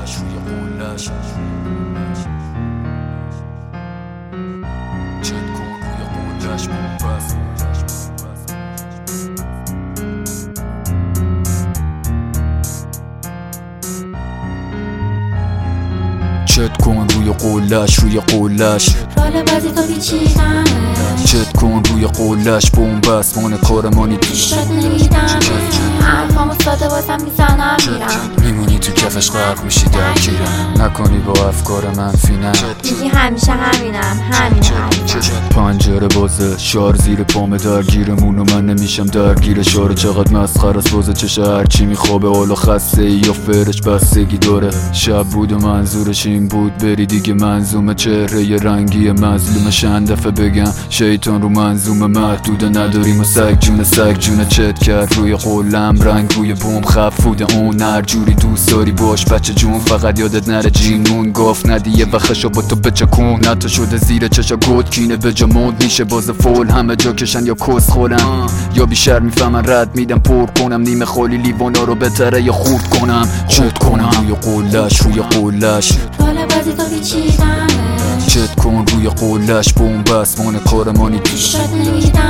قولش روی قولش چت کن روی قولش بومبست چت کن روی قولش روی قولش رول بازی تو پیچیدم چت کن روی قولش بومبست مانه کارمانی پیشت نمیدم حرفامو ساده بازم میزنم میرم میمونی تو کفش غرق میشی درگیرم نکنی با افکار منفی نه میگی همیشه همینم پنجره بازه شار زیر پامه درگیرمون و من نمیشم درگیر شار چقدر مسخره است بازه چشه هرچی میخوابه حالا خسته ای یا فرش بستگی داره شب بود و منظورش این بود بری دیگه منظومه چهره ی رنگی مظلومه چند دفعه بگم شیطان رو منظومه محدوده نداریم و سگ جونه چت کرد روی قولم رنگ روی بوم خفوده اون هر جوری دوست داری باش بچه جون فقط یادت نره جینون گاف ندی یه وقتشو با تو بچکون نتا شده زیر چشا گود کینه به جا موند میشه باز فول همه جا کشن یا کس خورم یا بیشتر میفهمن رد میدم پر کنم نیمه خالی لیوانا رو بهتره یا خورد کنم چت کنم روی قولش روی قولش رول بازی تو پیچیدم چت کن روی قولش بومبست مانه کارمانی پیشت نمیدم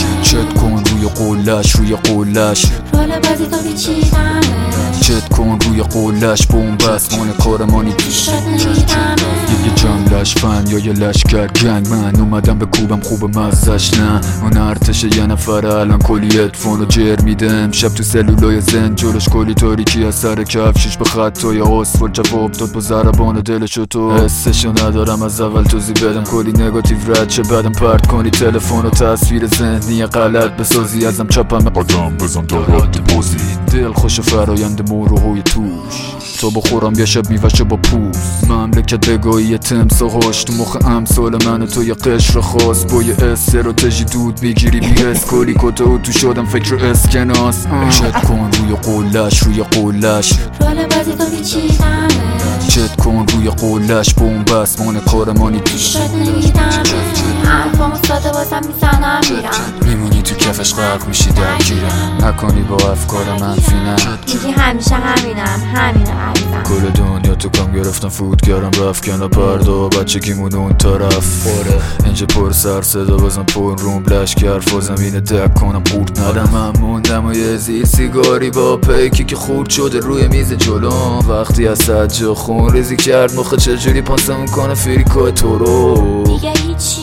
چت کن روی قولش روی قولش رول بازی تو پیچیدم چت کن روی قولش بومبست مانه کارمانی پیشت نمیدم یه جملش فن یا یه لشکر گنگ من اومدم به کوبم خوب مزش نه اون ارتشه یه نفره الان کلی ادفون رو جر میده امشب تو سلولای زن جلوش کلی تاریکی از سر کفشش به خطای آسفال جواب داد با ضربان دلشو تو حسشو ندارم از اول توضیح بدم کلی نگاتیو رد شه بعدم پرت کنی تلفن و تصویر ذهنی غلط بسازی ازم چپم قدم بزن تا رد بازی دل خوش فرایند موروهای توش تا بخورم یه شب میوشه با پوست مملکت بگاهی تمساهاش تو مخ امثال من و تو یه قشر خاص با یه استراتژی دود میگیری بیهست کلی کتا تو شدم فکر اسکناس چت کن روی قولش روی قولش رول بازی تو پیچیدم چت کن روی قولش بومبست مانه کارمانی پیشت نمیدم حرفامو ساده بازم میزنم میرم میمونی تو کفش غرق میشی درگیرم نکنی با افکار منفی نه میگی همیشه همینم عزیزم کل دنیا تو کام گرفتم فوت کردم رفت کنه پردا بچگیمون اون طرف اینجا پر سر صدا بازم پر روم لشکر فازمینه دک کنم قورت ندم من موندم و یه زیر سیگاری با پیکی که خورد شده روی میز جلوم وقتی از سجا خون ریزی کرد مخه چجوری پاسمون کنه فریکای تو رو دیگه هیچی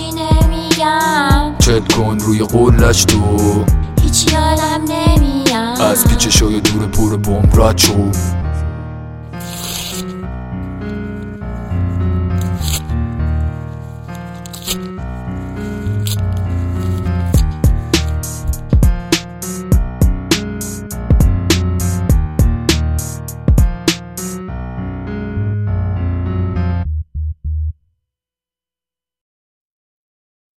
نمیگم چت کن روی قولش تو هیچ یادم نمیاد از پیچ شای دور پر بوم رد شو